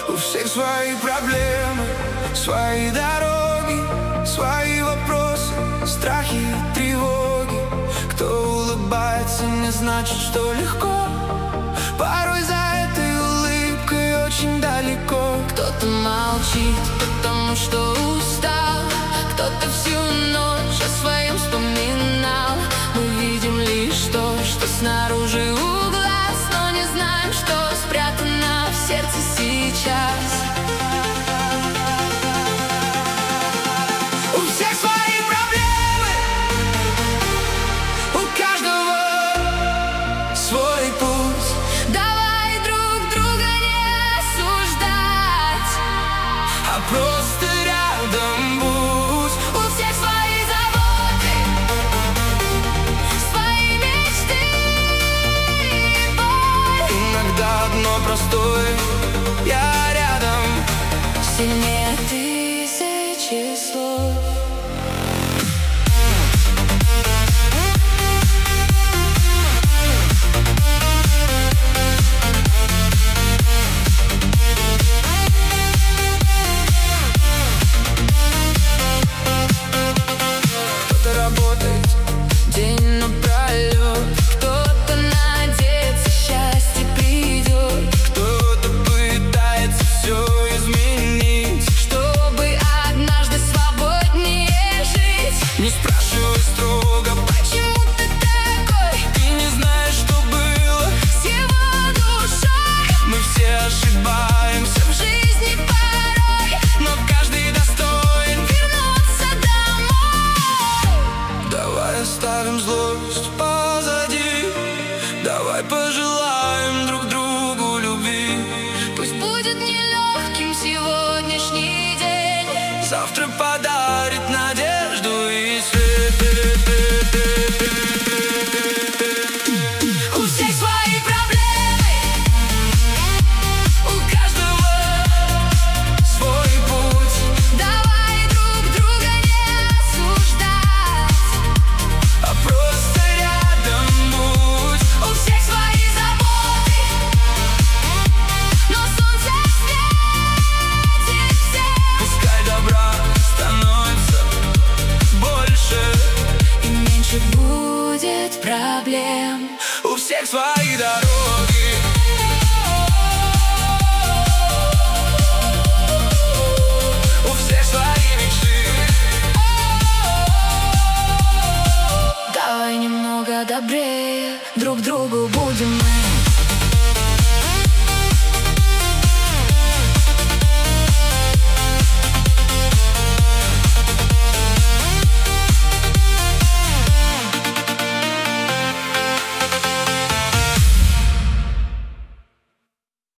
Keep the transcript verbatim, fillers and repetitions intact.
У всех свои проблемы, свои дороги, свои вопросы, страхи и тревоги. Кто улыбается, не значит, что легко. Порой за этой улыбкой очень далеко. Кто-то молчит, потому что устал, кто-то всю ночь о своем вспоминал. Мы видим лишь то, что снаружи у глаз, но не знаем, что спрятано в сердце сейчас. У всех свои проблемы, у каждого свой путь. Давай друг друга не осуждать, А просто рядом будь. у всех свои заботы, свои мечты и боль. Иногда одно простое: я рядом. Сильнее тысячи слов. Кто-то работает День напролет, кто-то надеется, счастье придет, кто-то пытается все изменить, чтобы однажды свободнее жить. не спрашивай строго, Почему ты такой ты не знаешь, что было. с его душой? Мы все ошибаемся, В жизни порой но каждый достоин. вернуться домой. Давай оставим злость позади, давай пожелаем друг другу любви. Пусть будет нелегким сегодняшний день, Завтра подарим